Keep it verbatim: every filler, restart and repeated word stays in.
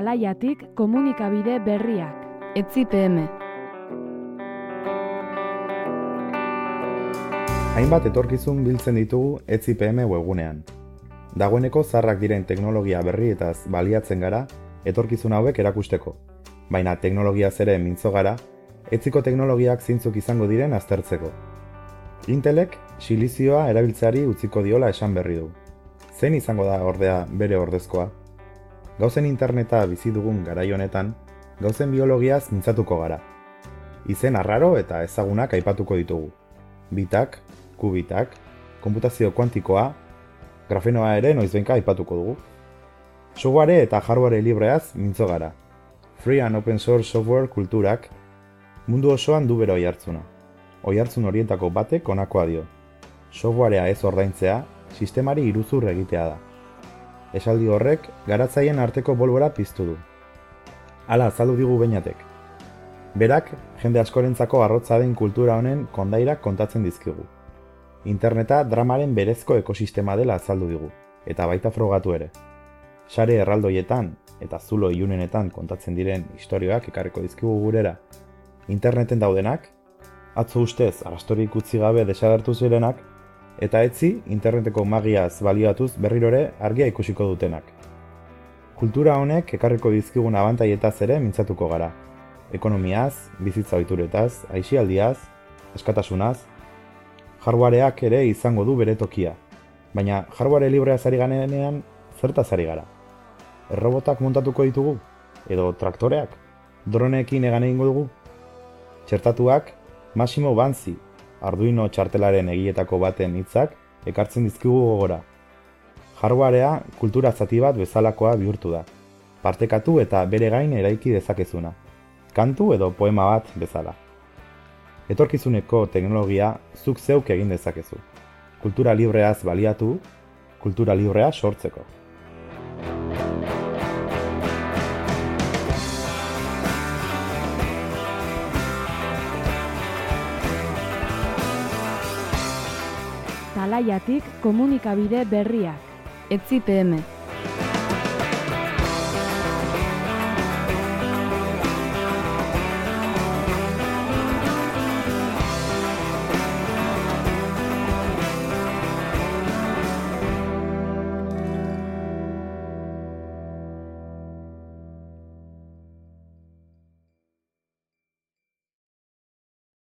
Talaiatik komunikabide berriak. Etzi P M. Hainbat etorkizun biltzen ditugu Etzi P M webgunean. Dagoeneko zaharrak diren teknologia berrietaz baliatzen gara etorkizun hauek erakusteko. Baina teknologiaz ere mintzo gara, etziko teknologiak zeintzuk izango diren aztertzeko. Intelek silizioa erabiltzeari utziko diola esan berri du. Zein izango da ordea bere ordezkoa? Gauzen interneta bizi dugun garai honetan, gauzen biologiaz mintzatuko gara. Izen arraro eta ezagunak aipatuko ditugu. Bitak, kubitak, konputazio kuantikoa, grafenoa ere noizbenka aipatuko dugu. Software eta hardware libreaz mintzo gara. Free and open source software kulturak mundu osoan du bere oihartzuna. Oihartzun horietako batek honakoa dio. Softwarea ez ordaintzea, sistemari iruzur egitea da. Esaldi horrek garatzaien arteko bolbora piztu du. Hala azaldu digu Beñatek. Berak jende askorentzako arrotza den kultura honen kondairak kontatzen dizkigu. Interneta dramaren berezko ekosistema dela azaldu digu, eta baita frogatu ere. Sare erraldoietan eta zulo ilunenetan kontatzen diren istorioak ekarriko dizkigu gurera. Interneten daudenak, atzo ustez arastorik utzi gabe desagertu zirenak, eta etzi interneteko magiaz baliatuz berrirore argia ikusiko dutenak. Kultura honek ekarriko dizkigun abantaietaz ere mintzatuko gara. Ekonomiaz, bizitza ohituretaz, aisialdiaz, askatasunaz. Hardwareak ere izango du bere tokia, baina hardware libreaz ari garenean zertaz ari gara. Errobotak montatuko ditugu? Edo traktoreak? Droneekin egan egingo dugu? Txertatuak Massimo Banzi, Arduino txartelaren egietako baten hitzak ekartzen dizkigu gogora. Hardwarea kultura zati bat bezalakoa bihurtu da. Partekatu eta bere gain eraiki dezakezuna. Kantu edo poema bat bezala. Etorkizuneko teknologia zuk zeuk egin dezakezu. Kultura libreaz baliatu, kultura librea sortzeko. Talaiatik komunikabide berriak. Etzi P M.